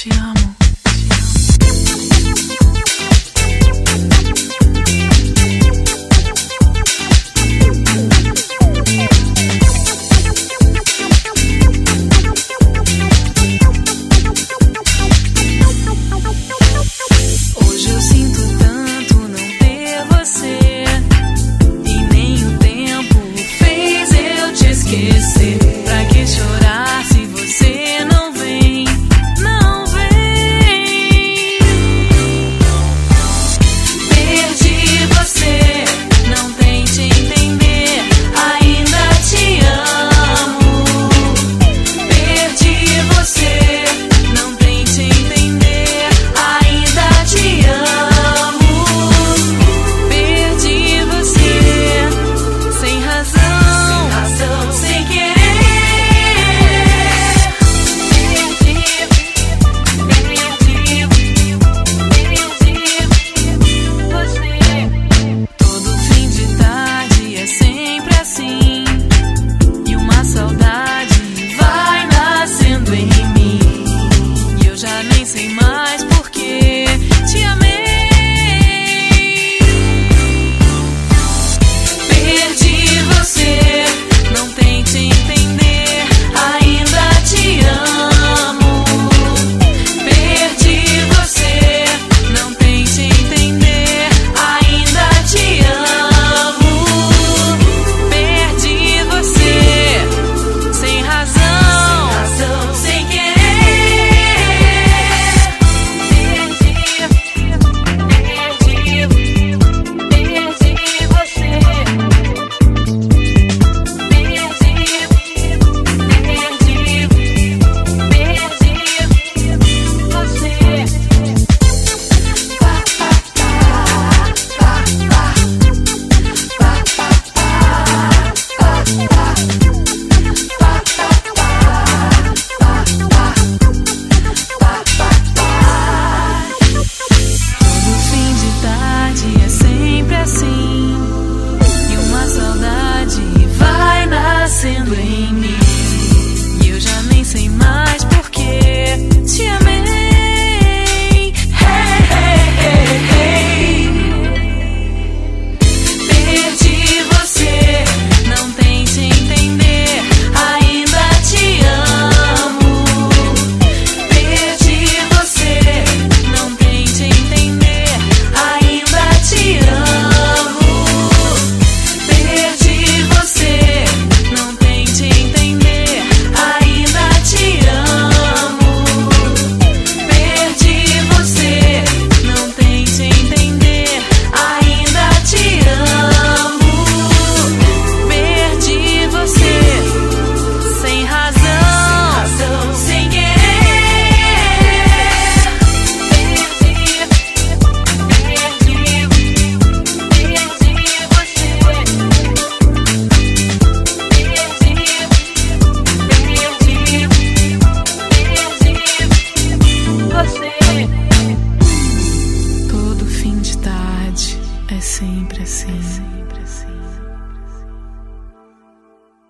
te amo. Hoje eu sinto tanto não ter você, e nem o tempo fez eu te esquecer. Pra que chorar se você não vem, não vem? Perdi você, não tente entender, ainda te amo. Perdi você, não tente entender, ainda te amo. Perdi você, sem razão, sem querer. Todo fim de tarde é sempre assim, e uma saudade vai nascendo em mim, e eu já nem sei mais